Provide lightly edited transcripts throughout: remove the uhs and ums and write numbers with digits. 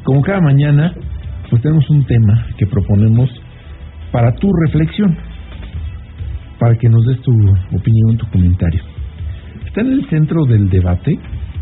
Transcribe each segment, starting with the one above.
Como cada mañana, pues tenemos un tema que proponemos para tu reflexión, para que nos des tu opinión, tu comentario. Está en el centro del debate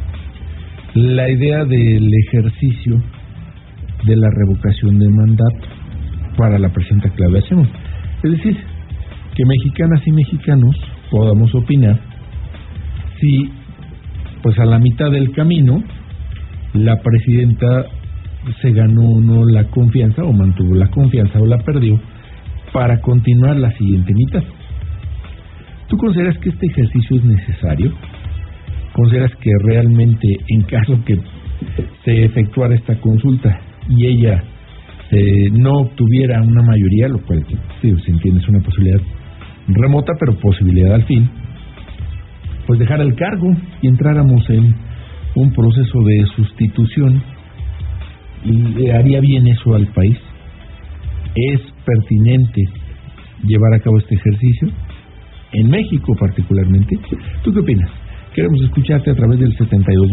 la idea del ejercicio de la revocación de mandato para la presidenta Claudia Sheinbaum. Es decir, que mexicanas y mexicanos podamos opinar si, pues a la mitad del camino, la presidenta se ganó o no la confianza, o mantuvo la confianza o la perdió, para continuar la siguiente mitad. ¿Tú consideras que este ejercicio es necesario? ¿Consideras que realmente, en caso que se efectuara esta consulta y ella no obtuviera una mayoría, lo cual, sí, se entiende, es una posibilidad remota, pero posibilidad al fin, pues dejar el cargo y entráramos en un proceso de sustitución? ¿Y haría bien eso al país? ¿Es pertinente llevar a cabo este ejercicio? En México particularmente. ¿Tú qué opinas? Queremos escucharte a través del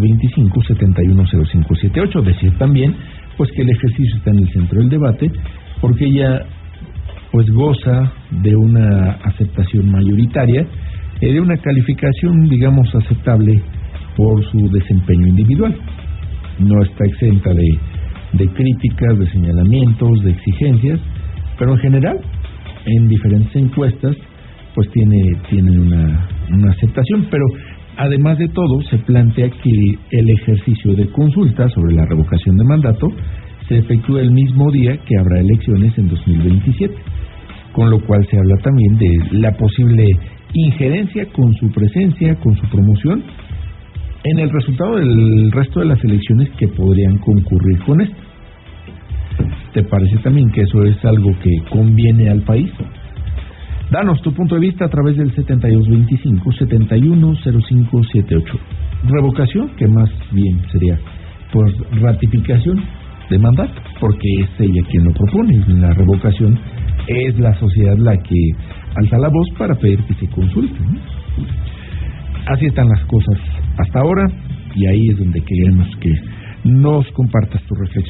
7225-710578. Decir también pues que el ejercicio está en el centro del debate, porque ella pues goza de una aceptación mayoritaria, de una calificación, digamos, aceptable por su desempeño individual. No está exenta de críticas, de señalamientos, de exigencias, pero en general, en diferentes encuestas, pues tiene una aceptación. Pero además de todo, se plantea que el ejercicio de consulta sobre la revocación de mandato se efectúe el mismo día que habrá elecciones en 2027, con lo cual se habla también de la posible injerencia con su presencia, con su promoción, en el resultado del resto de las elecciones que podrían concurrir con esto. ¿Te parece también que eso es algo que conviene al país? Danos tu punto de vista a través del 7225-710578. Revocación, que más bien sería pues ratificación de mandato, porque es ella quien lo propone. La revocación es la sociedad la que alza la voz para pedir que se consulte, ¿no? Así están las cosas hasta ahora, y ahí es donde queremos que nos compartas tu reflexión.